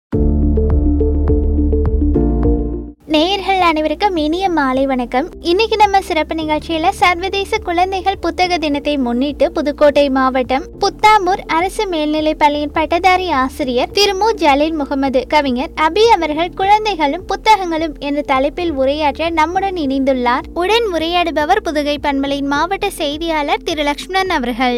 நேயர்கள் அனைவருக்கும் இனிய மாலை வணக்கம். இன்னைக்கு நம்ம சிறப்பு நிகழ்ச்சியில சர்வதேச குழந்தைகள் புத்தக தினத்தை முன்னிட்டு புதுக்கோட்டை மாவட்டம் புத்தாம்பூர் அரசு மேல்நிலைப் பள்ளியின் பட்டதாரி ஆசிரியர் திரு மு. ஜலீல் முகமது கவிஞர் அபி அவர்கள் குழந்தைகளும் புத்தகங்களும் என்ற தலைப்பில் உரையாற்ற நம்முடன் இணைந்துள்ளார். உடன் உரையாடுபவர் புதுகை பண்பலையின் மாவட்ட செய்தியாளர் திரு லக்ஷ்மணன் அவர்கள்.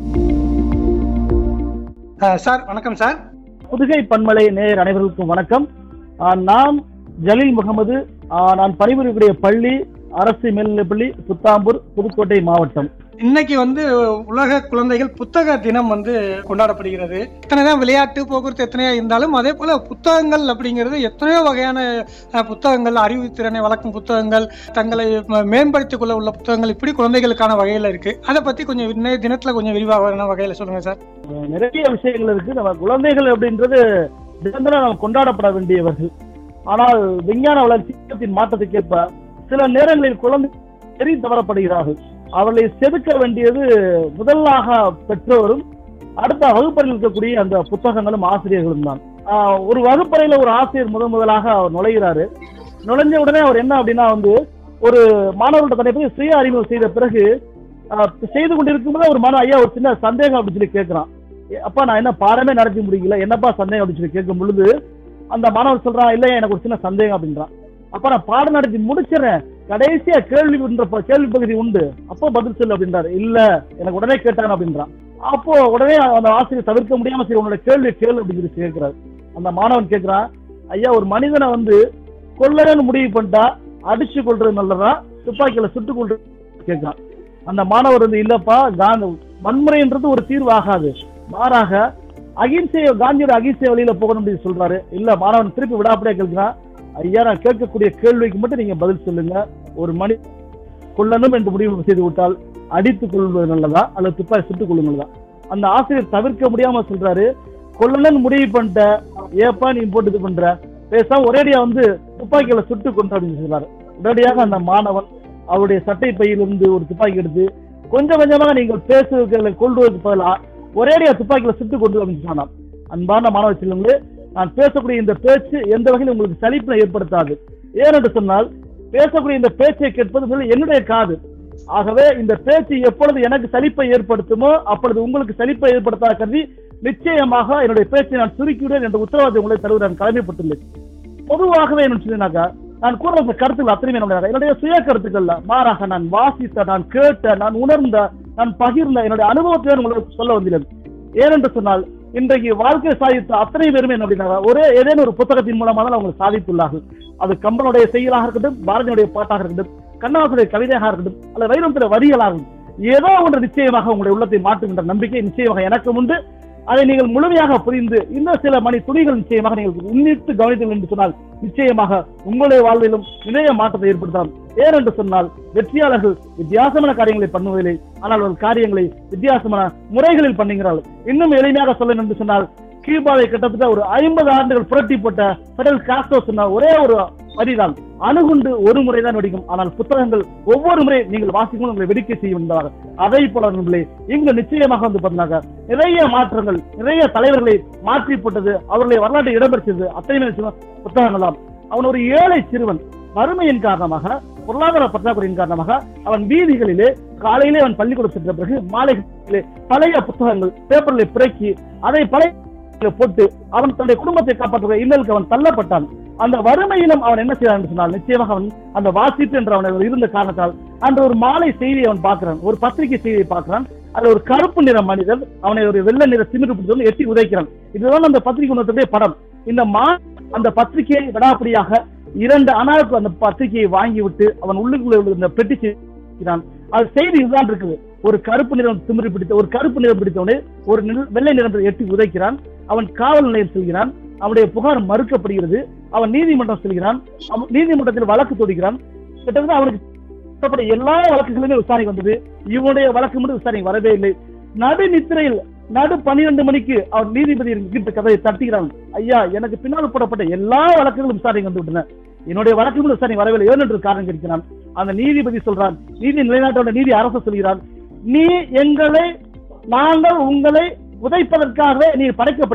சார் வணக்கம் சார். புதுகை பண்பலை நேயர் அனைவருக்கும் வணக்கம். நான் ஜலீல் முகமது. நான் பணிபுரியக்கூடிய பள்ளி அரசு மேல்நிலைப்பள்ளி புத்தாம்பூர், புதுக்கோட்டை மாவட்டம். இன்னைக்கு உலக குழந்தைகள் புத்தக தினம் கொண்டாடப்படுகிறது. எத்தனைதான் விளையாட்டு போக்குவரத்து எத்தனையா இருந்தாலும் அதே போல புத்தகங்கள் அப்படிங்கிறது எத்தனையோ வகையான புத்தகங்கள், அறிவுத்திறனை வளர்க்கும் புத்தகங்கள், தங்களை மேம்படுத்திக் கொள்ள உள்ள புத்தகங்கள், இப்படி குழந்தைகளுக்கான வகையில இருக்கு. அதை பத்தி கொஞ்சம் இன்னைய தினத்துல கொஞ்சம் விரிவாக வகையில சொல்லுங்க சார். நிறைய விஷயங்கள் இருக்கு. நம்ம குழந்தைகள் அப்படின்றது நிரந்தரம் நம்ம கொண்டாடப்பட வேண்டியவர்கள். ஆனால் விஞ்ஞான வளர்ச்சியின் மாற்றத்துக்கு ஏற்ப சில நேரங்களில் குழந்தை சரி தவறப்படுகிறார்கள். அவர்களை செதுக்க வேண்டியது முதலாக பெற்றோரும் அடுத்த வகுப்பறையில் இருக்கக்கூடிய அந்த புத்தகங்களும் ஆசிரியர்களும் தான். ஒரு வகுப்பறையில ஒரு ஆசிரியர் முதலாக அவர் நுழைகிறாரு. நுழைஞ்ச உடனே அவர் என்ன அப்படின்னா ஒரு மாணவர்களோட தன்னை சுய அறிமுகம் செய்த பிறகு செய்து கொண்டிருக்கும் போது ஒரு மாணவ ஐயா ஒரு சின்ன சந்தேகம் அப்படின்னு சொல்லி கேட்கிறான். அப்பா நான் என்ன பாடமே நடத்தி முடியல, என்னப்பா சந்தேகம் அப்படின்னு சொல்லி கேட்கும் பொழுது அந்த மாணவர் சொல்றான், இல்லையா எனக்கு ஒரு சின்ன சந்தேகம் அப்படின்றான். அப்ப நான் பாடம் நடத்தி முடிச்சிடறேன், கடைசியா கேள்வி பகுதி உண்டு, அப்போ பதில் சொல்லு அப்படின்றாரு. இல்ல எனக்கு உடனே கேட்டாங்க அப்படின்றான். அப்போ உடனே அந்த ஆசிரியர் தவிர்க்க முடியாம சரி உன்னோட கேள்வி கேளு அப்படின்னு சொல்லி கேட்கிறாரு. அந்த மாணவன் கேட்கிறான், ஐயா ஒரு மனிதனை கொல்லணும்னு முடிவு பண்ணிட்டா அடிச்சு கொள்றது நல்லதா, துப்பாக்கியில சுட்டுக் கொள்றது கேட்கிறான். அந்த மாணவர் இல்லப்பா, வன்முறைன்றது ஒரு தீர்வு ஆகாது, மாறாக காந்தியோட அகிம்சை வழியில போகணும் அப்படின்னு சொல்றாரு. இல்ல மாணவன் திருப்பி விடாப்படியா கேட்கிறான், ஐயா நான் கேட்கக்கூடிய கேள்விக்கு மட்டும் நீங்க பதில் சொல்லுங்க, ஒரு மணி கொள்ளணும் என்று முடிவு செய்து விட்டால் அடித்துக் கொள்வது நல்லதா அல்லது துப்பாக்கி சுட்டுக் கொள்ளுங்களதா? அந்த ஆசிரியர் தவிர்க்க முடியாம சொல்றாரு, கொள்ளணும்னு முடிவு பண்ணிட்ட, ஏப்பா நீ போட்டு இது பண்ற, பேசாம ஒரேடியா துப்பாக்கியில சுட்டு கொண்டு அப்படின்னு சொல்றாரு. உடனடியாக அந்த மாணவன் அவருடைய சட்டை பையிலிருந்து ஒரு துப்பாக்கி எடுத்து கொஞ்சம் கொஞ்சமாக நீங்கள் பேசுவதை கொள்வதற்கு பதிலாக ஒரேடியா துப்பாக்கியில சுட்டு கொண்டு அப்படின்னு சொன்னான். அன்பான மாணவ செல்வங்களே, நான் பேசக்கூடிய இந்த பேச்சு எந்த வகையில் உங்களுக்கு சலிப்பை ஏற்படுத்தாது. ஏனென்று சொன்னால் பேசக்கூடிய இந்த பேச்சை கேட்பது என்னுடைய காது. ஆகவே இந்த பேச்சு எப்பொழுது எனக்கு சலிப்பை ஏற்படுத்துமோ அப்பொழுது உங்களுக்கு சலிப்பை ஏற்படுத்தாத கருதி நிச்சயமாக என்னுடைய பேச்சை நான் சுருக்கிவிடுவேன் என்ற உத்தரவாதத்தை உங்களை தருவதை நான் கடமைப்பட்டுள்ளேன். பொதுவாகவே என்ன சொன்னாக்கா, நான் கூற கருத்துக்கள் அத்தனையுமே என்னுடைய சுய கருத்துக்கள்ல, மாறாக நான் வாசித்த, நான் கேட்ட, நான் உணர்ந்த, நான் பகிர்ந்த என்னுடைய அனுபவத்தை உங்களுக்கு சொல்ல வந்தேன். ஏனென்று சொன்னால் இன்றைக்கு வாழ்க்கை சாதித்த அத்தனை பேருமே என்ன அப்படின்னா ஏதேனும் ஒரு புத்தகத்தின் மூலமாக தான் அவங்க சாதித்துள்ளார்கள். அது கம்பனுடைய செய்யலாக இருக்கட்டும், பாரதியுடைய பாட்டாக இருக்கட்டும், கண்ணதாசனுடைய கவிதையாக இருக்கட்டும், அல்லது வைரமுத்துடைய வரிகளாகும், ஏதோ ஒன்று நிச்சயமாக உங்களுடைய உள்ளத்தை மாற்றுகின்ற நம்பிக்கை நிச்சயமாக எனக்கு உண்டு. அதை நீங்கள் முழுமையாக புரிந்து இன்னும் சில மணி துணிகள் நிச்சயமாக நீங்கள் உன்னிட்டு கவனித்தீர்கள் என்று சொன்னால் நிச்சயமாக உங்களுடைய வாழ்விலும் நிறைய மாற்றத்தை ஏற்படுத்தலாம். ஏனென்று சொன்னால் வெற்றியாளர்கள் வித்தியாசமான காரியங்களை பண்ணுவதில்லை, ஆனால் ஒரு காரியங்களை வித்தியாசமான முறைகளில் பண்ணுகிறார்கள். இன்னும் எளிமையாக சொல்ல என்று சொன்னால், கியூபாவை கிட்டத்தட்ட ஒரு 50 ஆண்டுகள் புரட்டி போட்ட பெடல் காஸ்ட்ரோ சொன்ன ஒரே ஒரு வரிதான், அணுகுண்டு ஒரு முறைதான் வெடிக்கும், ஆனால் புத்தகங்கள் ஒவ்வொரு முறை நீங்கள் வாசிக்கும் உங்களை வெடிக்க செய்யும் என்பதாக. அதை போல இங்கு நிச்சயமாக பார்த்தீங்கன்னா நிறைய மாற்றங்கள், நிறைய தலைவர்களை மாற்றி போட்டது, அவர்களை வரலாற்றை இடம்பெற்றது அத்தனை புத்தகங்களாம். அவன் ஒரு ஏழை சிறுவன், வறுமையின் காரணமாக, பொருளாதார பற்றாக்குறையின் காரணமாக அவன் வீதிகளிலே காலையிலே அவன் பள்ளிக்கூடம் சென்ற பிறகு மாலைகளிலே பழைய புத்தகங்கள் பேப்பர்களை பிறக்கி அதை பழைய போட்டு அவன் தன்னுடைய குடும்பத்தை காப்பாற்றுகிற இன்னலுக்கு அவன் தள்ளப்பட்டான். அந்த வறுமையிலும் அவன் என்ன செய்தான் என்று சொன்னால் நிச்சயமாக அவன் அந்த வாசிப்பு என்ற அவன் இருந்த காரணத்தால் அன்று ஒரு மாலை செய்தியை அவன் பார்க்கிறான், ஒரு பத்திரிகை செய்தியை பார்க்கிறான். அதுல ஒரு கருப்பு நிற மனிதன் அவனை ஒரு வெள்ளை நிற திமிரு எட்டி உதைக்கிறான். இதுதான் அந்த பத்திரிகை உணர்த்துடைய படம். இந்த அந்த பத்திரிகையை விடாப்படியாக 2 அனாருக்கு அந்த பத்திரிகையை வாங்கிவிட்டு அவன் உள்ளுக்குள்ள இந்த பெட்டி செய்கிறான். அது செய்தி இதுதான் இருக்குது, ஒரு கருப்பு நிறம் திமிரு பிடித்த, ஒரு கருப்பு நிறம் பிடித்தவனே ஒரு வெள்ளை நிறத்தை எட்டி உதைக்கிறான். அவன் காவல் நிலையம் செல்கிறான், அவனுடைய புகார் மறுக்கப்படுகிறது. அவன் நீதிமன்றம் செல்கிறான், நீதிமன்றத்தில் வழக்கு தொடுக்கிறான். கிட்டத்தட்ட அவனுக்கு எல்லா வழக்குகளுமே விசாரணை வந்தது, இவனுடைய வழக்கு மட்டும் விசாரணை வரவே இல்லை. நடு நித்திரையில் நடு 12 மணிக்கு அவர் நீதிபதி கதையை தட்டுகிறான். ஐயா எனக்கு பின்னால் போடப்பட்ட எல்லா வழக்குகளும் விசாரணை வந்து விட்டன, என்னுடைய வழக்கு விசாரணை வரவில்லை, ஏன் என்று காரணம் கேட்கிறான். அந்த நீதிபதி சொல்றான், நீதி நிலைநாட்டோட நீதி அரசு சொல்கிறான், நாங்கள் உங்களை உதைப்பதற்காகவே நீ படைக்கப்பட்டீர்கள்,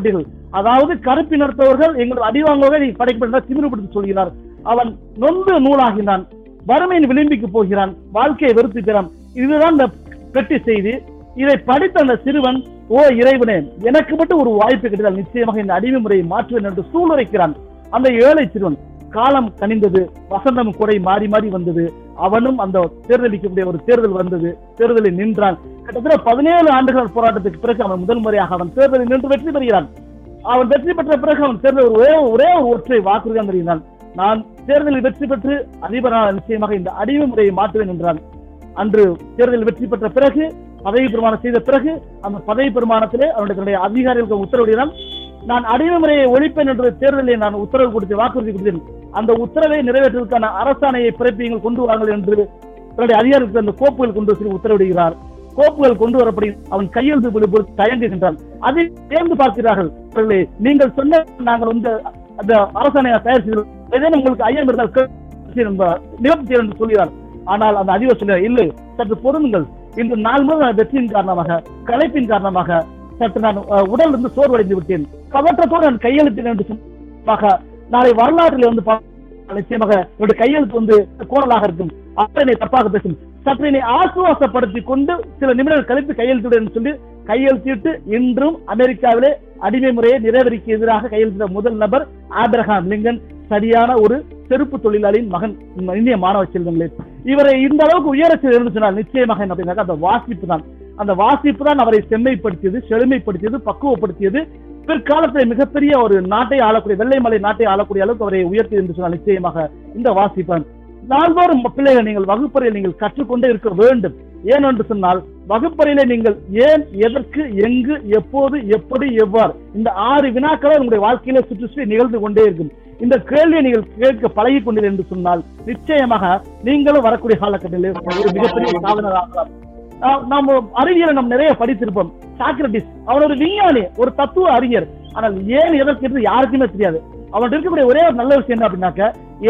அதாவது கருப்பினத்தவர்கள் எங்களோட அடிவாங்கவே நீ படைக்கப்பட்ட திமிருபடுத்தி சொல்கிறார். அவன் நொந்து நூலாகினான், வறுமையின் விளிம்பிக்கு போகிறான், வாழ்க்கையை வெறுத்துக்கிறான். இதுதான் இந்த பெட்டி செய்தி. இதை படித்த அந்த சிறுவன், ஓ இறைவனே, எனக்கு மட்டும் ஒரு வாய்ப்பு கிடைத்தால் நிச்சயமாக இந்த அடிமை முறையை மாற்றுவேன் என்று சூளுரைக்கிறான். அந்த ஏழை சிறுவன். காலம் கனிந்தது, வசந்தம் குறை மாறி மாறி வந்தது. அவனும் அந்த தேர்தலிக்கக்கூடிய ஒரு தேர்தல் வந்தது, தேர்தலில் நின்றான். கிட்டத்தட்ட 17 ஆண்டுகள் போராட்டத்துக்கு பிறகு அவன் முதல் முறையாக அவன் தேர்தலில் நின்று வெற்றி பெறுகிறான். அவன் வெற்றி பெற்ற பிறகு அவன் தேர்தல் ஒரே ஒரு ஒற்றை வாக்குறுதியாக தெரிகிறான், நான் தேர்தலில் வெற்றி பெற்று அதிபரான நிச்சயமாக இந்த அடிமை முறையை மாற்றுவேன் என்றான். அன்று தேர்தலில் வெற்றி பெற்ற பிறகு பதவி பிரமாணம் செய்த பிறகு அந்த பதவி பிரமாணத்திலே அவனுடைய அதிகாரிகளுக்கு உத்தரவிடுகிறான், நான் அடிமை முறையை ஒழிப்பேன் என்ற தேர்தலில் நான் உத்தரவு கொடுத்து வாக்குறுதி கொடுத்தேன், அந்த உத்தரவை நிறைவேற்றுவதற்கான அரசாணையை பிறப்பிங்கள் கொண்டு வாருங்கள் என்று தன்னுடைய அதிகாரிகளுக்கு அந்த கோப்புகள் கொண்டு வந்து உத்தரவிடுகிறார். கோப்புகள் கொண்டு வரப்படி அவன் கையெழுத்து தயங்குகின்றான். அதை சேர்ந்து பார்க்கிறார்கள், நீங்கள் சொன்ன நாங்கள் வந்து அந்த அரசாணையை தயார் செய்தோம், ஏதேனும் உங்களுக்கு ஐயம் இருந்தால் நிவர்த்தி என்று சொல்கிறார். ஆனால் அந்த அதிபர் சொல்கிறார், இல்லை சற்று பொருந்துங்கள், இன்று நாள் முழுவதும் வெற்றியின் காரணமாக களைப்பின் காரணமாக சற்று நான் உடல் இருந்து சோர்வடைந்து விட்டேன், பதற்றத்தோடு நான் கையெழுத்தினேன் என்று சொன்னாக நாளை வரலாற்றில் வந்து நிச்சயமாக என்னுடைய கையெழுத்து வந்து கோணலாக இருக்கும், என்னை தப்பாக பேசும், சற்று என்னை ஆசுவாசப்படுத்திக் கொண்டு சில நிமிடங்கள் கழித்து கையெழுத்திட சொல்லி கையெழுத்திட்டு இன்றும் அமெரிக்காவிலே அடிமை முறையை நிறைவேறிக்கு எதிராக கையெழுத்திட்ட முதல் நபர் ஆபிரகாம் லிங்கன். சரியான ஒரு செருப்பு தொழிலாளியின் மகன், இந்திய மாணவ செல்வங்களே. இவரை இந்த அளவுக்கு உயர சொன்னால் நிச்சயமாக என்ன அப்படின்னாக்கா அந்த வாசிப்பு தான். அந்த வாசிப்பு தான் அவரை செம்மைப்படுத்தியது, செழுமைப்படுத்தியது, பக்குவப்படுத்தியது. பிற்காலத்தில் மிகப்பெரிய ஒரு நாட்டை ஆளக்கூடிய, வெள்ளை மலை நாட்டை ஆளக்கூடிய அளவுக்கு அவரை உயர்த்தியது என்று சொன்னால் நிச்சயமாக இந்த வாசிப்பான். நாள்தோறும் பிள்ளைகள் நீங்கள் வகுப்பறையில் நீங்கள் கற்றுக்கொண்டே இருக்க வேண்டும். ஏனென்று சொன்னால் வகுப்பறையிலே நீங்கள் ஏன், எதற்கு, எங்கு, எப்போது, எப்படி, எவ்வாறு, இந்த 6 வினாக்களை உங்களுடைய வாழ்க்கையில சுற்றி சுற்றி நிகழ்ந்து கொண்டே இருக்கும். இந்த கேள்வியை நீங்கள் கேட்க பழகி கொண்டீர்கள் என்று சொன்னால் நிச்சயமாக நீங்களும் வரக்கூடிய காலகட்டத்தில் ஒரு மிகப்பெரிய சாதனையாகலாம். நாம் அறிவியலை நாம் நிறைய படித்திருப்போம். சாக்ரட்டிஸ் அவன் ஒரு விஞ்ஞானி, ஒரு தத்துவ அறிஞர். ஆனால் ஏன் எதற்கு என்று யாருக்குமே தெரியாது. அவன் இருக்கக்கூடிய ஒரே ஒரு நல்ல விஷயம் என்ன அப்படின்னாக்க,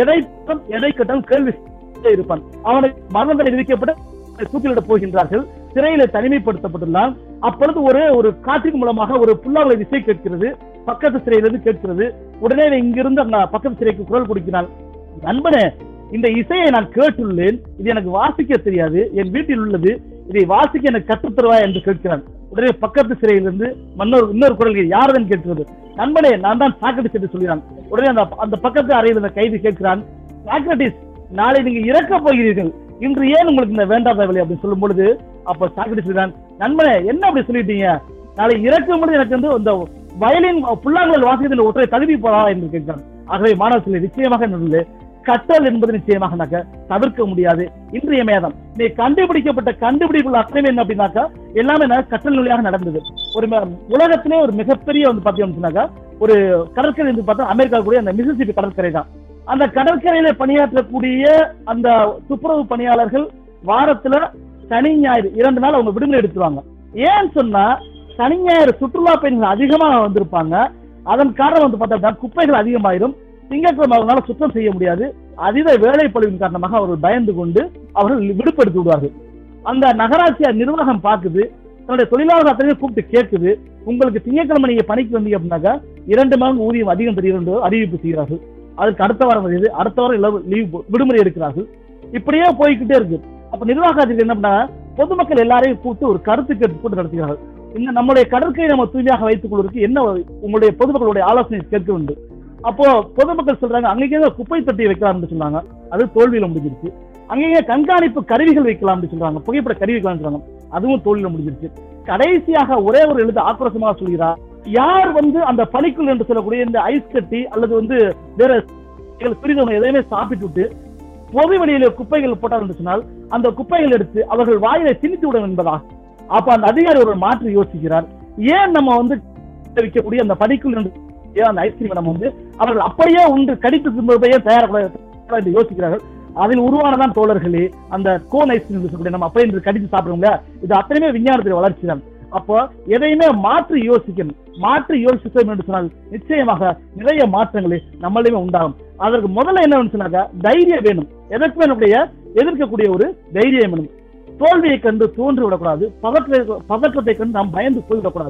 எதை கட்டாலும் கேள்வி இருப்பான். அவனை மரணங்களை விதிக்கப்பட்டு தூக்கிலிட போகின்றார்கள், சிறையில தனிமைப்படுத்தப்பட்டுள்ளான். அப்பொழுது ஒரு காற்றின் மூலமாக ஒரு புல்லாங்குழல் இசை கேட்கிறது, பக்கத்து சிறையிலிருந்து கேட்கிறது. உடனே இங்கிருந்து அந்த பக்கத்து சிறைக்கு குரல் கொடுக்கிறான், நண்பனே இந்த இசையை நான் கேட்டுள்ளேன், இது எனக்கு வாசிக்க தெரியாது, என் வீட்டில் உள்ளது, இதை வாசிக்க எனக்கு கற்றுத்தருவாய் என்று கேட்கிறான். உடனே பக்கத்து சிறையிலிருந்து இன்னொரு குரல் யாருடன் கேட்கிறது, நண்பனே நான் தான் சாக்ரட்டிஸ் என்று சொல்கிறான். உடனே அந்த பக்கத்து அறையில் இருந்த கைதி கேட்கிறான், சாக்ரட்டிஸ் நாளை நீங்க இறக்க போகிறீர்கள், இன்று ஏன் உங்களுக்கு இந்த வேண்டாத வேலை அப்படின்னு சொல்லும் பொழுது அப்ப சாக்ரட்டிஸ் சொல்றான், நண்பனே என்ன அப்படி சொல்லிட்டீங்க, நாளை இறக்கும் பொழுது எனக்கு வந்து இந்த வயலின் புல்லாங்குழல் வாசியத்தில் ஒற்றை தகுதி போறா என்று கேட்கிறான். ஆகவே மாணவர்கள் நிச்சயமாக நல்லது கற்றல் என்பது நிச்சயமாக தவிர்க்க முடியாது, இன்றியமையாதான். நீ கண்டுபிடிக்கப்பட்ட கண்டுபிடிப்புள்ள அத்தனை என்ன அப்படின்னாக்கா எல்லாமே கற்றல் நிலையாக நடந்தது. ஒரு உலகத்திலே ஒரு மிகப்பெரிய வந்து பார்த்தீங்கன்னா ஒரு கடற்கரை என்று பார்த்தா அமெரிக்கா கூடிய அந்த மிசிசிப்பி கடற்கரை தான். அந்த கடற்கரையில பணியாற்றக்கூடிய அந்த துப்புரவு பணியாளர்கள் வாரத்துல சனி ஞாயிறு 2 நாள் அவங்க விடுமுறை எடுத்துருவாங்க. ஏன்னு சொன்னா சனி ஞாயிறு சுற்றுலா பயணிகள் அதிகமாக வந்திருப்பாங்க. அதன் காரணம் வந்து பார்த்தா குப்பைகள் அதிகமாயிரும், திங்கட்கிழமை அவங்களால சுத்தம் செய்ய முடியாது. அதீத வேலைப்பளுவின் காரணமாக அவர்கள் பயந்து கொண்டு அவர்கள் விடுபடுத்தி விடுவார்கள். அந்த நகராட்சி நிர்வாகம் பார்க்குது, தன்னுடைய தொழிலாளர்கள் அத்தனையும் கூப்பிட்டு கேட்குது, உங்களுக்கு திங்கட்கிழமை நீங்க பணிக்கு வந்தீங்க அப்படின்னாக்கா 2 மடங்கு ஊதியம் அதிகம் தெரியும் அறிவிப்பு செய்கிறார்கள். அதுக்கு அடுத்த வாரம் வருது, அடுத்த வாரம் லீவ் விடுமுறை எடுக்கிறார்கள். இப்படியே போய்கிட்டே இருக்கு. அப்ப நிர்வாக அதிகாரி என்ன பண்ணா பொதுமக்கள் எல்லாரையும் கூப்பிட்டு ஒரு கருத்து கேட்டு கூட்டு நடத்துகிறார்கள். இந்த நம்முடைய கடற்கரை நம்ம தூய்மையாக வைத்துக் கொள்வதற்கு என்ன உங்களுடைய பொதுமக்களுடைய ஆலோசனை கேட்க வேண்டும். அப்போ பொதுமக்கள் சொல்றாங்க, அங்கேயே குப்பை தொட்டி வைக்கலாம்னு சொன்னாங்க, அது தோல்வியில முடிஞ்சிருச்சு. அங்கேயே கண்காணிப்பு கருவிகள் வைக்கலாம்னு சொல்றாங்க, புகைப்பட கருவி வைக்கலாம்னு சொல்றாங்க, அதுவும் தோல்வியில முடிஞ்சிருச்சு. கடைசியாக ஒரே ஒரு எழுத ஆக்ரோஷமாக சொல்கிறார், யார் வந்து அந்த பனிக்குள் என்று சொல்லக்கூடிய இந்த ஐஸ் கட்டி அல்லது வந்து வேற துரிதம் எதையுமே சாப்பிட்டு பொது வெளியில குப்பைகள் போட்டார் சொன்னால் அந்த குப்பைகள் எடுத்து அவர்கள் வாயிலை திணித்து விடும் என்பதா. அப்ப அந்த அதிகாரி ஒரு மாற்றி யோசிக்கிறார், ஏன் நம்ம வந்து வைக்கக்கூடிய அந்த பனிக்குள் அந்த ஐஸ்கிரீம் நம்ம வந்து அவர்கள் அப்படியே ஒன்று கடித்து திரும்பவே தயாராக என்று யோசிக்கிறார்கள். அதில் உருவானதான் தோழர்களே அந்த கோன் ஐஸ்கிரீம் சொல்லக்கூடிய நம்ம அப்படியே கடித்து சாப்பிடுவோம். இது அத்தனையுமே விஞ்ஞானத்தின் வளர்ச்சி தான். அப்போ எதையுமே மாற்றி யோசிக்கணும். மாற்றி யோசிச்சோம் என்று சொன்னால் நிச்சயமாக நிறைய மாற்றங்களே நம்மளுமே உண்டாகும். அதற்கு முதல்ல என்ன சொன்னாக்க தைரியம் வேணும். எதற்குமே நம்முடைய எதிர்க்கக்கூடிய ஒரு தைரியம் வேணும். தோல்வியை கண்டு தோன்றி விடக்கூடாது, பதற்றத்தை கண்டு நாம் பயந்து போய்விடக்கூடாது.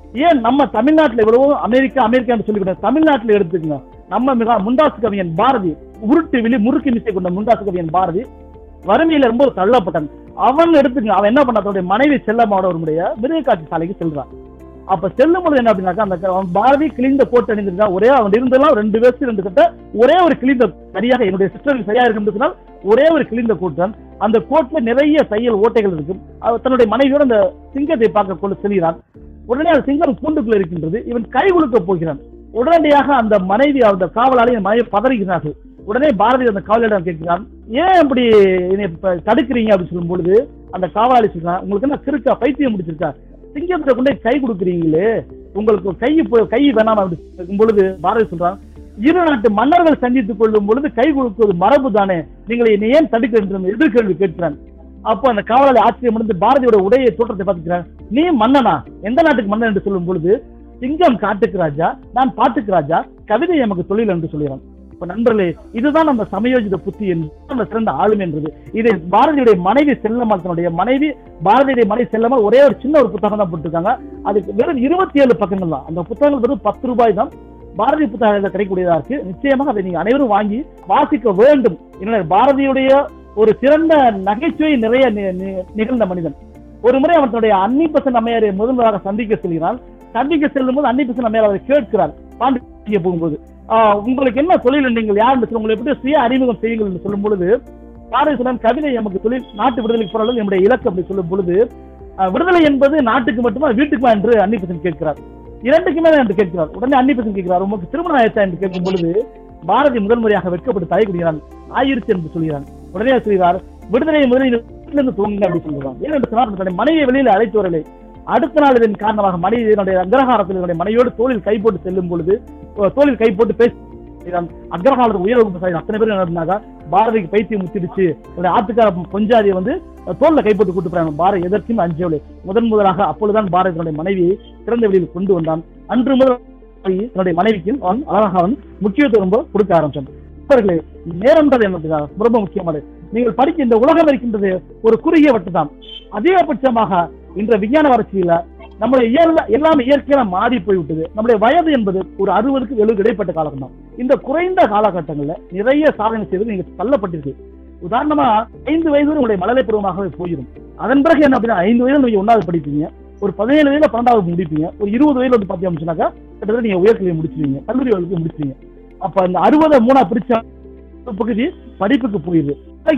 ஏன் நம்ம தமிழ்நாட்டுல இவ்வளவு அமெரிக்கான்னு சொல்லிக்கிட்டோம், தமிழ்நாட்டுல எடுத்துக்கங்க. நம்ம மிக முண்டாசு கவிஞன் பாரதி, உருட்டு விழி முறுக்கி மிசை கொண்ட முண்டாசு கவிஞன் பாரதி வறுமையில ரொம்ப தள்ளப்பட்டான். அவன் எடுத்துக்கங்க, அவன் என்ன பண்ண, தன்னுடைய மனைவி செல்லம்மாவோட அவருடைய மிருக காட்சி சாலைக்கு செல்றான். அப்ப செல்லும் போது என்ன அப்படின்னாக்கா, அந்த பாரதி கிழிந்த கோட் அணிந்திருக்கான். ஒரே அவன் இருந்தெல்லாம் 2 வேஸ்ட் 2 சட்டை, ஒரே ஒரு கிழிந்த, சரியாக என்னுடைய சிஸ்டருக்கு சரியா இருக்குன்றதுனால் ஒரே ஒரு கிழிந்த கோட் தான். அந்த கோட்ல நிறைய தையல் ஓட்டைகள் இருக்கும். தன்னுடைய மனைவியோட அந்த சிங்கத்தை பார்க்க கொண்டு செல்கிறான். உடனே அந்த சிங்கம் கூண்டுக்குள்ள இருக்கின்றது. இவன் கை குலுக்க போகிறான். உடனடியாக அந்த மனைவி, அந்த காவலாளி மனைவி பதறுகிறார்கள். உடனே பாரதி அந்த காவலாளிடம் கேட்கிறான், ஏன் இப்படி தடுக்கிறீங்க அப்படின்னு சொல்லும் பொழுது அந்த காவலாளி சொல்றான், உங்களுக்கு என்ன கிறுக்கா, பைத்தியம் முடிச்சிருக்கா, சிங்கத்தை கொண்டே கை கொடுக்குறீங்களே, உங்களுக்கு கை வேணாம் அப்படி இருக்கும் பொழுது பாரதி சொல்றான், இரு நாட்டு மன்னர்கள் சந்தித்துக் கொள்ளும் பொழுது கை கொடுக்குவது மரபு தானே, நீங்கள் என்னை ஏன் தடுக்க எதிர்கேள்வி கேட்கிறான். அப்போ அந்த காவலாளி ஆச்சரியம் அடைந்து பாரதியோட உடைய தோற்றத்தை பார்த்துக்கிறான். நீ மன்னனா, எந்த நாட்டுக்கு மன்னன் என்று சொல்லும் பொழுது, சிங்கம் காட்டுக்கு ராஜா, நான் பாட்டுக்கு ராஜா, கவிதை எமக்கு தொழில் என்று சொல்கிறான். இப்ப நண்பர்களே, இதுதான் நம்ம சமயோஜித புத்தி என்று சிறந்த ஆளுமை என்றது. இதை பாரதியுடைய மனைவி செல்லம்மாள், தன்னுடைய மனைவி பாரதியுடைய மனைவி செல்லம்மாள் ஒரே ஒரு சின்ன ஒரு புத்தகம் தான் போட்டிருக்காங்க. அதுக்கு வெறும் 27 பக்கங்கள் தான். அந்த புத்தகங்கள் வெறும் 10 ரூபாய் தான். பாரதி புத்தகம் கிடைக்கக்கூடியதா இருக்கு. நிச்சயமாக அதை நீங்க அனைவரும் வாங்கி வாசிக்க வேண்டும். என்ன, பாரதியுடைய ஒரு சிறந்த நகைச்சுவை நிறைய நிகழ்ந்த மனிதன். ஒரு முறை அவன் தன்னுடைய அன்னிபெசன்ட் அம்மையாரை முதல்வராக சந்திக்க செல்கிறான். சந்திக்க செல்லும் போது அன்னிபெசன்ட் அம்மையார் அவரை கேட்கிறார், பாண்டிய போகும்போது, உங்களுக்கு என்ன தொழில், நீங்கள் யார், உங்களை எப்படி சுய அறிமுகம் செய்யுங்கள் என்று சொல்லும் பொழுது பாரதி சொன்னான், கவிதை எமக்கு தொழில், நாட்டு விடுதலைக்கு போராடுவது என்னுடைய இலக்கு அப்படி சொல்லும் பொழுது, விடுதலை என்பது நாட்டுக்கு மட்டுமா வீட்டுக்குமா என்று அன்னிபெசன்ட் கேட்கிறார். 2க்குமே என்று கேட்கிறார். உடனே அன்னிபெசன்ட் கேட்கிறார், உங்களுக்கு திருமணம் ஆயிடுச்சா என்று கேட்கும் பொழுது பாரதி முதல் முறையாக வெட்கப்பட்டு தாய் குடிக்கிறான். ஆயிருச்சு என்று சொல்கிறான். உடனே சொல்கிறார், விடுதலை முதலில் வீட்டிலிருந்து துவங்குங்க அப்படி சொல்கிறான். ஏனென்று சொன்னால் மனைவியை வெளியில் அழைத்து வரலை. அடுத்த நாள் இதன் காரணமாக மனைவியினுடைய அக்ரஹாரத்தில் மனைவியோடு தோளில் கை போட்டு செல்லும் பொழுது, தோளில் கை போட்டு பேசி அக்ரஹாரத்துக்கு உயர் வகுப்பு அத்தனை பேர் நடந்தாங்க. பாரதிக்கு பைத்தியம் முத்திடுச்சு. ஆத்துக்கார பொஞ்சாதியை தோல்ல கை போட்டு கூட்டு போறாங்க. பாரதி எதற்கும் அஞ்சவில்லை. முதலாக அப்பொழுதுதான் பாரதி தன்னுடைய மனைவியை திறந்த வெளியில் கொண்டு வந்தான். அன்று முதல் தன்னுடைய மனைவிக்கு அவன் அழகாக முக்கியத்துவம் ரொம்ப கொடுக்க ஆரம்பிச்சான். நேரம்ன்றது என்ன ரொம்ப முக்கியமானது. நீங்கள் படிக்க இந்த உலகம் இருக்கின்றது ஒரு குறுகிய வட்டு தான். அதிகபட்சமாக இன்ற விஞ்ஞான வளர்ச்சியில நம்முடைய எல்லாமே இயற்கையான மாறி போய்விட்டது. நம்முடைய வயது என்பது ஒரு 60க்கு 70 இடைப்பட்ட காலகட்டம் தான். இந்த குறைந்த காலகட்டங்கள்ல நிறைய சாதனை செய்வது நீங்க தள்ளப்பட்டிருக்கு. உதாரணமா 5 வயது உங்களுடைய மழலை பருவமாகவே போயிடும். அதன் பிறகு என்ன அப்படின்னா 5 வயதுல நீங்க 1வது படிப்பீங்க, ஒரு 17 வயதுல 12வது முடிப்பீங்க, ஒரு 20 வயதுல பாத்தீங்கன்னா கிட்டத்தட்ட நீங்க உயர்கல்வியை முடிச்சிருவீங்க, கல்லூரி வகுப்பு முடிச்சிருவீங்க. அப்ப இந்த 60 3 பிரிச்ச பகுதி படிப்புக்கு போயிடுது.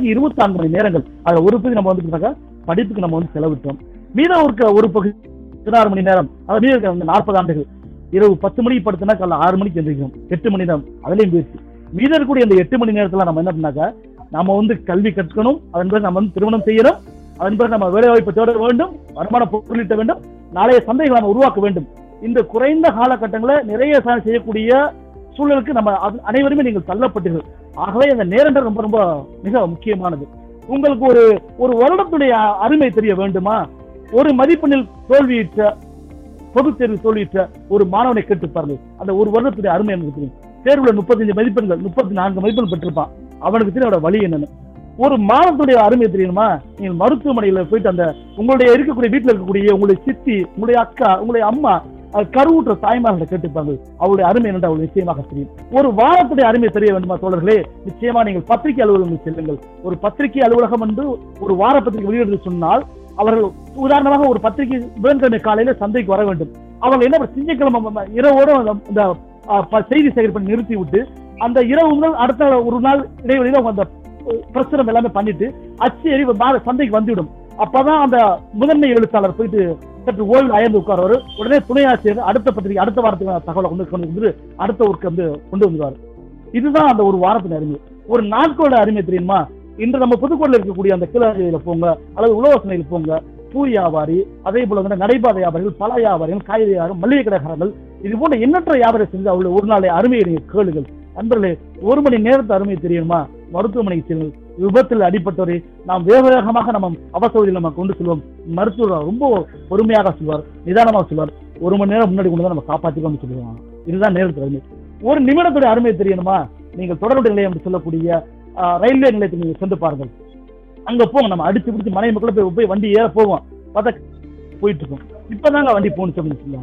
24 மணி நேரங்கள், அதுல ஒரு பகுதி நம்ம படிப்புக்கு நம்ம செலவிட்டோம். மீதம் ஒரு பகுதி 16 மணி நேரம், அதாவது மீதம் 40 ஆண்டுகள். இரவு 10 மணிக்கு படுத்தினா காலைல 6 மணிக்கு எந்திரிக்கணும். 8 மணி நேரம் அதுலயும் போயிடுச்சு. மீதம் இருக்கக்கூடிய இந்த 8 மணி நேரத்துல நம்ம என்ன பண்ணாக்கா, நம்ம கல்வி கற்கணும், அதன் பிறகு நம்ம திருமணம் செய்யணும், அதன் பிறகு நம்ம வேலை வாய்ப்பு தேட வேண்டும், வருமான பொருளீட்ட வேண்டும், நாளைய சந்தைகளை நம்ம உருவாக்க வேண்டும். இந்த குறைந்த காலகட்டங்களை நிறைய செய்யக்கூடிய சூழலுக்கு நம்ம அனைவருமே நீங்கள் தள்ளப்பட்டீர்கள். ஆகவே அந்த நேரங்கள் ரொம்ப ரொம்ப மிக முக்கியமானது. உங்களுக்கு ஒரு வருடத்துடைய அருமை தெரிய வேண்டுமா? ஒரு மதிப்பெண்ணில் தோல்வியிட்ட, பொதுத் தேர்வு தோல்வியிட்ட ஒரு மாணவனை கேட்டுப்பார்கள், அந்த ஒரு வருடத்துடைய அருமை எனக்கு தெரியும். தேர்வுல 35 மதிப்பெண்கள் 34 மதிப்பெண் பெற்றிருப்பான், அவனுக்கு தெரியும் அவரோட வழி என்னன்னு. ஒரு மாணவனுடைய அருமை தெரியுமா? நீங்கள் மருத்துவமனையில போயிட்டு அந்த உங்களுடைய இருக்கக்கூடிய வீட்டில் இருக்கக்கூடிய உங்களுடைய சித்தி, உங்களுடைய அக்கா, உங்களுடைய அம்மா, கருவுற்ற தாய்மார்களை கேட்டுப்பாங்க, அவருடைய அருமை என்று அவள் நிச்சயமாக தெரியும். ஒரு வாரத்துடைய அருமை தெரிய வேண்டுமா தோழர்களே? நிச்சயமா நீங்கள் பத்திரிகை அலுவலகம் செல்லுங்கள். ஒரு பத்திரிகை அலுவலகம் என்று ஒரு வார பத்திரிகை வெளியிடுறது சொன்னால், அவர்கள் உதாரணமாக ஒரு பத்திரிகை புதன்கிழமை காலையில சந்தைக்கு வர வேண்டும். அவர்கள் என்ன திங்கட்கிழமை இரவோடு இந்த செய்தி சேகரிப்பை நிறுத்தி விட்டு, அந்த இரவு முதல் அடுத்த ஒரு நாள் இடைவெளியில அந்த பிரசுரம் எல்லாமே பண்ணிட்டு அச்சேரி சந்தைக்கு வந்துவிடும். அப்பதான் அந்த முதன்மை எழுத்தாளர் போயிட்டு சற்று ஓய்வு அயர்ந்து உட்கார்வாரு. உடனே துணை ஆசிரியர் அடுத்த பத்திரிகை அடுத்த வாரத்துக்கு தகவலை கொண்டு அடுத்த ஊருக்கு கொண்டு வந்துருவாரு. இதுதான் அந்த ஒரு வாரத்தின் அருமை. ஒரு நாட்களோட அருமை தெரியுமா? இன்று நம்ம புதுக்கோட்டையில் இருக்கக்கூடிய அந்த கிளர்ச்சியில போங்க, அல்லது உழவசனையில் போங்க, பூ வியாபாரி, அதே போல நடைபாதை வியாபாரிகள், பல வியாபாரிகள், காய்கறி வியாபாரம், மளிகை கடைக்காரர்கள், இது போன்ற எண்ணற்ற வியாபாரம் செஞ்சு அவளுடைய ஒரு நாளை அருமையை நீங்க கேளுங்கள். நண்பர்களே, 1 மணி நேரத்து அருமை தெரியுமா? மருத்துவமனைக்கு செல்லுங்கள். விபத்தில் அடிப்பட்டவரை நாம் வேகமாக நம்ம அவசரத்தில் நம்ம கொண்டு செல்வோம். மருத்துவர் ரொம்ப பொறுமையாக சொல்வார், நிதானமாக சொல்வார். 1 மணி நேரம் முன்னாடி கொண்டு தான் நம்ம காப்பாற்றிக்கணும்னு சொல்லுவாங்க. இதுதான் நேரத்துக்கு அருமை. 1 நிமிடத்துடைய அருமை தெரியணுமா? நீங்கள் தொடர்பு நிலையம் என்று சொல்லக்கூடிய ரயில்வே நிலையத்துக்கு நீங்க சென்று பாருங்கள். அங்க போங்க, நம்ம அடிச்சு பிடிச்சி மனைவி மக்கள் போய் வண்டி ஏற போவோம், பார்த்தா போயிட்டு இருக்கோம். இப்பதாங்க வண்டி போணுச்சு அப்படின்னு சொல்லுவாங்க.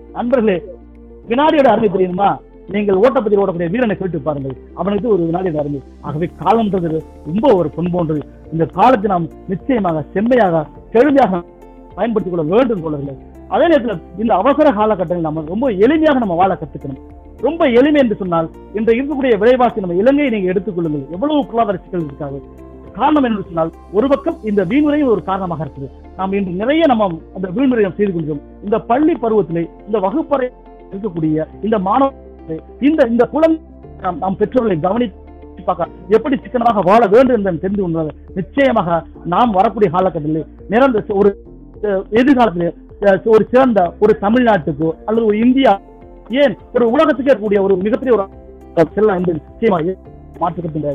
நண்பர்களே, வினாடியோட அருமை தெரியுமா? நீங்கள் ஓட்டப்பதில் ஓடக்கூடிய வீரனை கேட்டு பாருங்கள், அவனுக்கு ஒரு வினாடியோட அருமை. ஆகவே காலம்ன்றது ரொம்ப ஒரு பொன்போன்றது. இந்த காலத்தை நாம் நிச்சயமாக செம்மையாக செழுமையாக பயன்படுத்திக் கொள்ள வேண்டும் போல. அதே நேரத்தில் இந்த அவசர காலகட்டத்தில் நம்ம ரொம்ப எளிமையாக நம்ம வாழ கத்துக்கணும். ரொம்ப எளிமை என்று சொன்னால் இன்று இருக்கக்கூடிய விலைவாசி நம்ம இலங்கையை நீங்க எடுத்துக்கொள்ளுங்கள், எவ்வளவு பொருளாதார சிக்கல் இருக்காது. காரணம் என்று சொன்னால் ஒரு பக்கம் இந்த வீண்முறையும் ஒரு காரணமாக இருக்குது. நாம் இன்று நிறைய நம்ம அந்த வீண்முறையை செய்து கொள்கிறோம். இந்த பள்ளி பருவத்திலே இந்த வகுப்பறை இருக்கக்கூடிய இந்த மாணவ இந்த குழந்தை நாம் பெற்றோர்களை கவனித்து பார்க்க எப்படி சிக்கனமாக வாழ வேண்டும் என்று தெரிந்து கொண்டால் நிச்சயமாக நாம் வரக்கூடிய காலகட்டத்தில் நிரந்த ஒரு எதிர்காலத்திலே ஒரு சிறந்த ஒரு தமிழ்நாட்டுக்கோ அல்லது ஒரு இந்தியா, ஏன் ஒரு உலகத்துக்கே இருக்கக்கூடிய ஒரு மிகப்பெரிய ஒரு செல்லம் என்று நிச்சயமாக மாற்றுகின்ற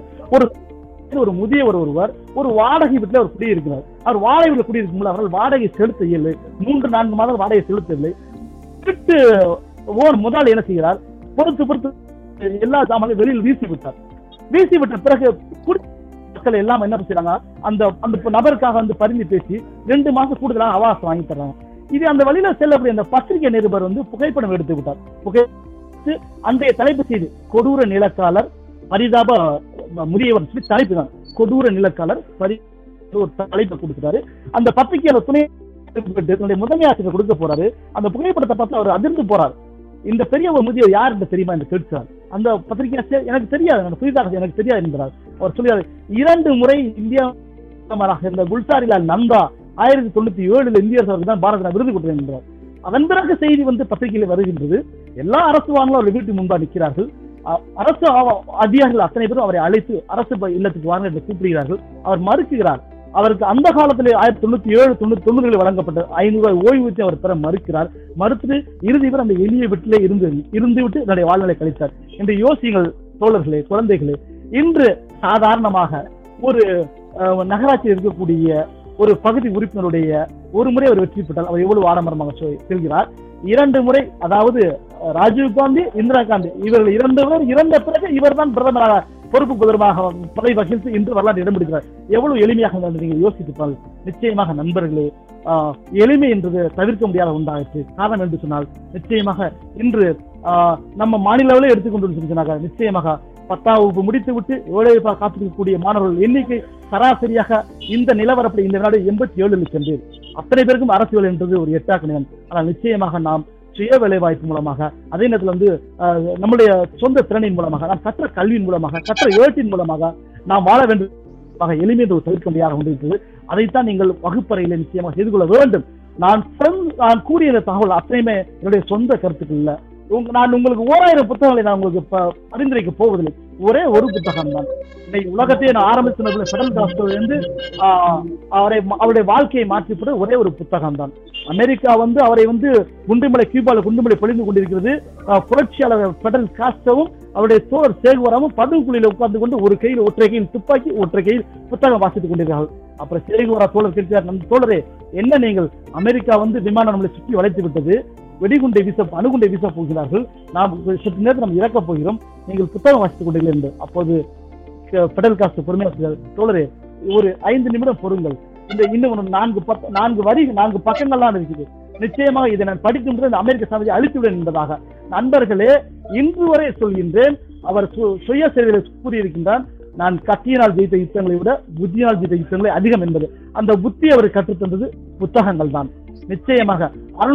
ஒரு முதியவர் ஒருவர் ஒரு வாடகை வீட்டில் அவர் குடியிருக்கிறார். அவர் வாடகை வீட்டில் குடியிருக்கும் அவர்கள் வாடகை செலுத்த இயலை, 3-4 மாதம் வாடகை செலுத்தவில்லை. வீட்டு ஓர் முதல் என்ன செய்கிறார், பொறுத்து எல்லா சாமான்களையும் வெளியில் வீசி விட்ட பிறகு மக்கள் எல்லாம் என்ன செய்யறாங்க, அந்த நபருக்காக வந்து பரிந்து பேசி 2 மாசம் கூடுதலாக அவகாசம் வாங்கி தர்றாங்க. இது அந்த வழியில செல்லக்கூடிய அந்த பத்திரிகை நிருபர் வந்து புகைப்படம் எடுத்து விட்டார். புகைப்பட்டு அன்றைய தலைப்பு செய்து கொடூர நிலக்காலர் பரிதாப முதியவர் தலைப்பு தான், கொடூர நிலக்காலர் ஒரு தலைப்பை கொடுக்கிறாரு. அந்த பத்திரிகையாள துணை முதன்மை ஆசிரியர் கொடுக்க போறாரு. அந்த புகைப்படத்தை பார்த்து அவர் அதிர்ந்து போறாரு. இந்த பெரிய ஒரு முதியவர் யார் என்று தெரியுமா என்று கேட்கிறார். அந்த பத்திரிகை ஆசிரியர் எனக்கு தெரியாது, புதிதாக எனக்கு தெரியாது என்கிறார். அவர் சொல்கிறார், 2 முறை இந்தியா இருந்த குல்சாரிலால் நந்தா 1997 இந்திய அரசு தான் பாரத விருது கொடுத்தேன் என்றார். அதன் பிறகு செய்தி வந்து பத்திரிகையில் வருகின்றது. எல்லா அரசு வாங்களும் அவர் வீட்டு முன்பா நிற்கிறார்கள். அரசு அதிகாரிகள் அத்தனை பேரும் அவரை அழைத்து அரசு இல்லத்துக்கு வாங்க என்று கூப்பிடுகிறார்கள். அவர் மறுக்கிறார். அவருக்கு அந்த காலத்தில் 1997-90 வழங்கப்பட்ட 500 ரூபாய் ஓய்வூதியம் அவர் பெற மறுத்துட்டு இறுதி வரை அந்த எளிய வீட்டிலே இருந்துவிட்டு என்னுடைய வாழ்நிலை கழித்தார் என்று யோசியுங்கள் தோழர்களே, குழந்தைகளே. இன்று சாதாரணமாக ஒரு நகராட்சியில் இருக்கக்கூடிய ஒரு பகுதி உறுப்பினருடைய ஒரு முறை அவர் வெற்றி பெற்றால் அவர் எவ்வளவு ஆடம்பரமாக செல்கிறார். 2 முறை, அதாவது ராஜீவ் காந்தி, இந்திரா காந்தி இவர்கள் 2 பேர் இறந்த பிறகு இவர் தான் பிரதமராக பொறுப்பு பிரதமராக பதவி வகித்து இன்று வரலாறு இடம் பிடிக்கிறார். எவ்வளவு எளிமையாக நீங்கள் யோசித்துப்பால். நிச்சயமாக நண்பர்களே, எளிமை என்பது தவிர்க்க முடியாத ஒன்றாயிற்று. காரணம் என்று சொன்னால் நிச்சயமாக இன்று நம்ம மாநிலங்களே எடுத்துக்கொண்டு சொன்னாங்க, நிச்சயமாக 10ஆம் வகுப்பு முடித்து விட்டு ஏழை காத்திருக்கக்கூடிய மாணவர்கள் எண்ணிக்கை சராசரியாக இந்த நிலவரப்படி இந்த நாடு 87 சென்று அத்தனை பேருக்கும் அரசு வேலை என்றது ஒரு எட்டாக்கணியன். ஆனால் நிச்சயமாக நாம் சுய வேலை வாய்ப்பு மூலமாக, அதே நேரத்தில் வந்து நம்முடைய சொந்த திறனின் மூலமாக, நாம் கற்ற கல்வியின் மூலமாக, கற்ற ஏட்டின் மூலமாக நாம் வாழ வேண்டும். எளிமை தவிர்க்க முடியாத கொண்டிருக்கிறது. அதைத்தான் நீங்கள் வகுப்பறையில நிச்சயமாக செய்து கொள்ள வேண்டும். நான் கூறிய தகவல் அத்தனையுமே என்னுடைய சொந்த கருத்துக்கள் இல்ல. நான் உங்களுக்கு 1000 புத்தகங்களை நான் உங்களுக்கு பரிந்துரைக்க போவதில்லை. ஒரே ஒரு புத்தகம் தான். உலகத்தையே நான் ஆரம்பித்த ஃபெடரல் காஸ்ட்ரோவிலிருந்து அவருடைய வாழ்க்கையை மாற்றிப்பட ஒரே ஒரு புத்தகம் தான். அமெரிக்கா வந்து அவரை வந்து கியூபால குண்டுமலை பொழிந்து கொண்டிருக்கிறது. புரட்சியாளர் ஃபெடரல் காஸ்ட்ரோவும் அவருடைய தோழர் சேகுவராமும் பதுங்குழியில உட்கார்ந்து கொண்டு ஒற்றை கையில் துப்பாக்கி, ஒற்றை கையில் புத்தகம் வாசித்துக் கொண்டிருக்கிறார்கள். அப்புறம் சேகுவரா தோழர் கேட்கிறார், நம் தோழரே என்ன நீங்கள், அமெரிக்கா வந்து விமானம் நம்மளை சுற்றி வளைத்து விட்டது, வெடிகுண்டை அணுகுண்டை வீச போகிறார்கள், நாம் சற்று நேரத்தில் நம்ம இறக்கப் போகிறோம், நீங்கள் புத்தகம் வாசித்துக் கொண்டீர்கள் என்று. அப்போது ஃபெடரல் காஸ்ட்ரோ பொறுமையாக தோழரே ஒரு 5 நிமிடம் பொறுங்கள், இந்த இன்னும் 4 பக்கங்கள்லாம் இருக்குது, நிச்சயமாக இதை நான் படிக்கின்ற அமெரிக்க சாதியை அழித்துவிடும் என்பதாக. நண்பர்களே, இன்று வரை சொல்கின்றேன், அவர் சுய சேவைகளை கூறியிருக்கின்றான், நான் கத்தியினால் ஜெயித்த யுத்தங்களை விட புத்தியினால் ஜெயித்த யுத்தங்களை அதிகம் என்பது. அந்த புத்தி அவர் கற்றுத்தந்தது புத்தகங்கள் தான். நிச்சயமாக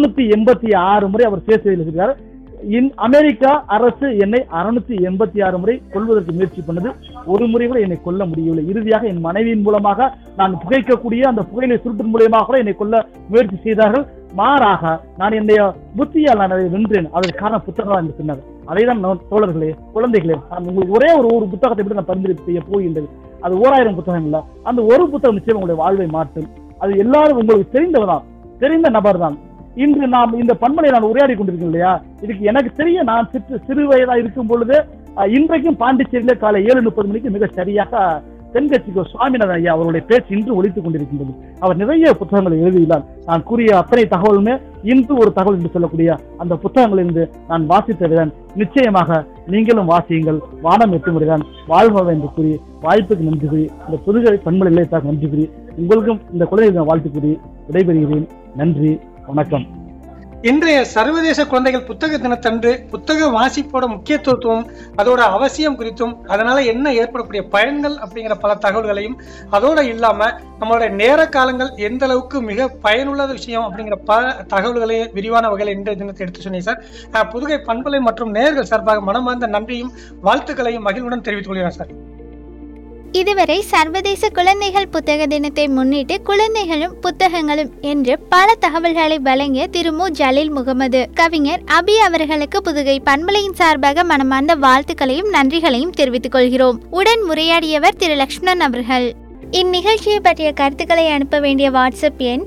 686 முறை அவர் சுய சேவையில் இருக்கிறார். அமெரிக்கா அரசு என்னை 686 முறை கொல்வதற்கு முயற்சி பண்ணது, ஒரு முறை கூட என்னை கொல்ல முடியவில்லை. இறுதியாக என் மனைவியின் மூலமாக நான் புகைக்கக்கூடிய அந்த புகையிலை சுருட்டின் மூலியமாக கூட என்னை கொல்ல முயற்சி செய்தார்கள். மாறாக நான் என்னுடைய புத்தியால் நான் அதை வென்றேன். அதற்கு காரணம் புத்தகங்கள் என்று சொன்னார். அதைதான் தோழர்களே, குழந்தைகளே, உங்களுக்கு ஒரே ஒரு புத்தகத்தை விட நான் பரிந்துரை செய்ய போகின்றது. அது 1000 புத்தகம் இல்ல, அந்த ஒரு புத்தகம் நிச்சயம் உங்களுடைய வாழ்வை மாற்றும். அது எல்லாரும் உங்களுக்கு தெரிந்த நபர் தான். இன்று நாம் இந்த பண்பலை நான் உரையாடி கொண்டிருக்கேன் இல்லையா, இதுக்கு எனக்கு தெரிய நான் சிறு வயதா இருக்கும் பொழுது இன்றைக்கும் பாண்டிச்சேரியில காலை 7:30 மணிக்கு மிக சரியாக தென்கட்சிக்கு சுவாமிநாதன் ஐயா அவருடைய பேச்சு இன்று ஒலித்துக் கொண்டிருக்கின்றது. அவர் நிறைய புத்தகங்களை எழுதியுள்ளார். நான் கூறிய அத்தனை தகவலுமே இன்று ஒரு தகவல் என்று சொல்லக்கூடிய அந்த புத்தகங்களிலிருந்து நான் வாசித்ததுதான். நிச்சயமாக நீங்களும் வாசியுங்கள். வானம் 8 முறைதான் வாழ்வ என்று கூறி வாய்ப்புக்கு நன்றி கூறி இந்த புதுகை பண்பலை நிலையத்தாக நன்றி கூறி உங்களுக்கும் இந்த குழந்தைகளுக்கு வாழ்த்து கூறி விடைபெறுகிறேன். நன்றி, வணக்கம். இன்றைய சர்வதேச குழந்தைகள் புத்தக தினத்தன்று புத்தக வாசிப்போட முக்கியத்துவம், அதோட அவசியம் குறித்தும், அதனால என்ன ஏற்படக்கூடிய பயன்கள் அப்படிங்கிற பல தகவல்களையும், அதோட இல்லாம நம்மளுடைய நேர காலங்கள் எந்த அளவுக்கு மிக பயனுள்ள விஷயம் அப்படிங்கிற பல தகவல்களையும் விரிவான வகையில் இன்றைய தினத்தை எடுத்து சொன்னீங்க சார். புதுகை பண்பலை மற்றும் நேயர்கள் சார்பாக மனமார்ந்த நன்றியும் வாழ்த்துக்களையும் மகிழ்வுடன் தெரிவித்துக் கொள்கிறேன் சார். இதுவரை சர்வதேச குழந்தைகள் புத்தக தினத்தை முன்னிட்டு குழந்தைகளும் புத்தகங்களும் என்று பல தகவல்களை வழங்கிய திரு மு. ஜலீல் முகமது, கவிஞர் அபி அவர்களுக்கு புதுகை பண்பலையின் சார்பாக மனமார்ந்த வாழ்த்துக்களையும் நன்றிகளையும் தெரிவித்துக் கொள்கிறோம். உடன் உரையாடியவர் திரு லக்ஷ்மணன் அவர்கள். இந்நிகழ்ச்சியை பற்றிய கருத்துக்களை அனுப்ப வேண்டிய வாட்ஸ்அப் எண்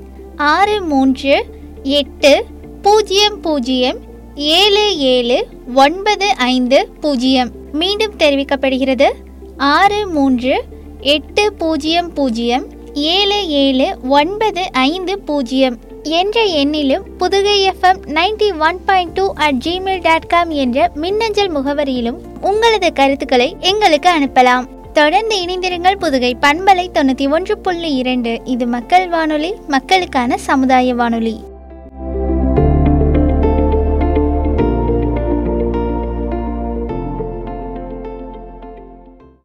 6380779550. மீண்டும் தெரிவிக்கப்படுகிறது 6380779550 என்ற எண்ணிலும் புதுகை FM 91.2@gmail.com என்ற மின்னஞ்சல் முகவரியிலும் உங்களது கருத்துக்களை எங்களுக்கு அனுப்பலாம். தொடர்ந்து இணைந்திருங்கள். புதுகை பண்பலை 91.2. இது மக்கள் வானொலி, மக்களுக்கான சமுதாய வானொலி.